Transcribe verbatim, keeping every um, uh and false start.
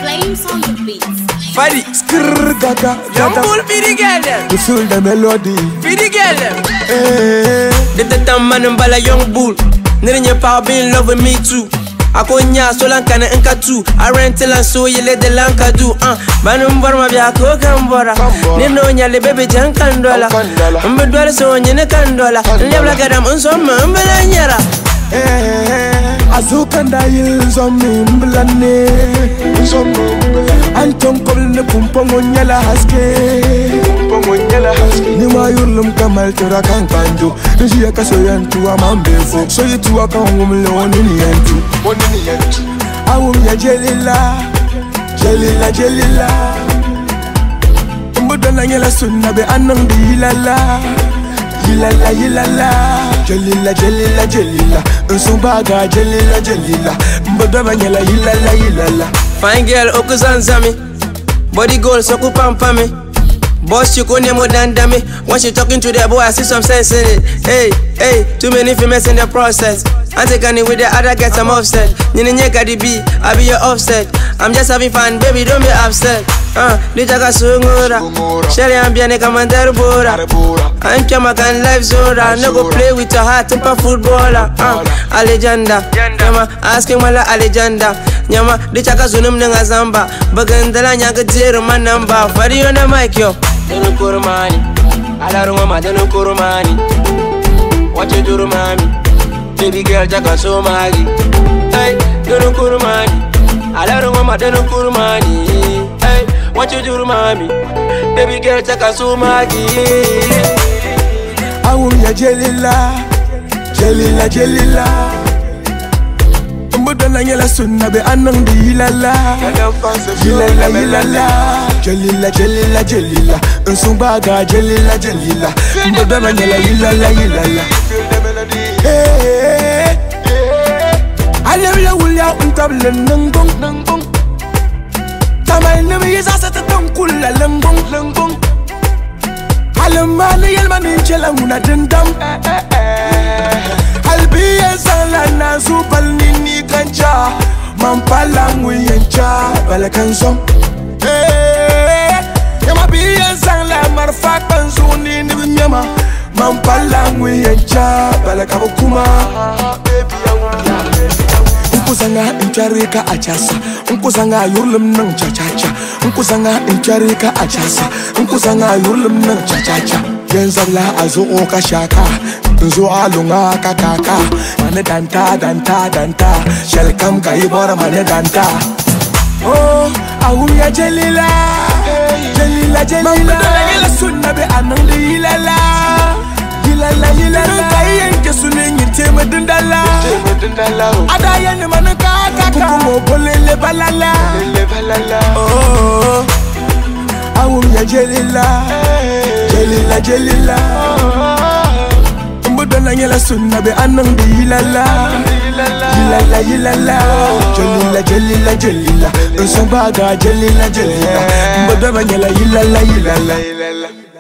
Flames on the beats. Fadi, skrrr gaga, young bull feed the girl them. You feel the melody. Feed the girl them. Hey. The the time man and bala young bull. Nigga your power be in love with me too. I go nya so lan kana enka too. I rent till and so you let the lanka do. Uh, banum barma bia ko kambora. Ni no nya le baby jan kandola. Mbe dwale so nyene kandola. Lebla gadam unso mbe la nyara. Eh, azukanda yilzomi mblane Anton kolne pumpongo nyala haske Pumpongo nyala haske Ni mayurlum kamal tura kankandu Njiya kaso yantu wa mambefu So yitu waka ngumle onini yantu Onini yantu Awum ya jelila Jelila jelila Mbudana nyala sunna be anang di yilala Yilala yilala Jelila jelila jelila Nsubaga jelila jelila Mbodaba nyala yilala yilala. Fine girl okuzanzami. Body goal so kupampa me. Boss you kone more than dummy. Once you talking to the boy I see some sense in it. Hey, hey, too many females in the process. I take any with the other get some offset. Nini nyeka di B, I be your offset. I'm just having fun, baby, don't be upset. Uh, Litaka sungura. Sherry ambiane kamandar bora. I'm Kama can life zora. No go play with your heart, temper footballer. Uh, Alejanda. Nyama, asking mala Alejanda. Nyama, Litaka zunum nenga zamba. Bagandala nyaga zero my number. Fadi on the mic yo. Denu kurumani. Alaru mama denu kurumani. What you do mami? Baby girl jaka so magi. Hey, denu kurumani. Alaru mama denu kurumani. Hey, what you do mami? Baby girl jaka so magi. Awum ya jelila Jelila jelila Mbudana nyala sunna be anang di yilala Yilala yilala Jelila jelila jelila Nsumbaga jelila jelila Mbudana nyala yilala yilala. Hey, Alewya wulya untable nangong nangong Tamay nemi yisa sata tonkula langong langong Alemani yelmani chela muna dendam Albiya zala na zubal nini kancha Mampala nguyencha balakansom. Yama biya zala marfa kanzuni ni binyama Mampala nguyencha balakabukuma. Nkuzanga incharika achasa Nkuzanga yurlum nang cha-cha-cha Nkuzanga incharika achasa Nkuzanga yurlum nang cha-cha-cha Yenzabla azo oka shaka Nzo alunga kakaka Mane danta danta danta Shelkam kaibora mane danta. Oh, awum ya jelila Jelila jelila Mamudala yela sunna be anang di yilala Yilala yilala Nungayenke suni nyite medundala Adaya ni manu kakaka Kukumo polele balala Oh, awum ya jelila Jelila jelila Mbudana nyela sunna be anang di yilala Yilala yilala Jelila jelila jelila Nsumbaga jelila jelila Mbudana nyela yilala yilala.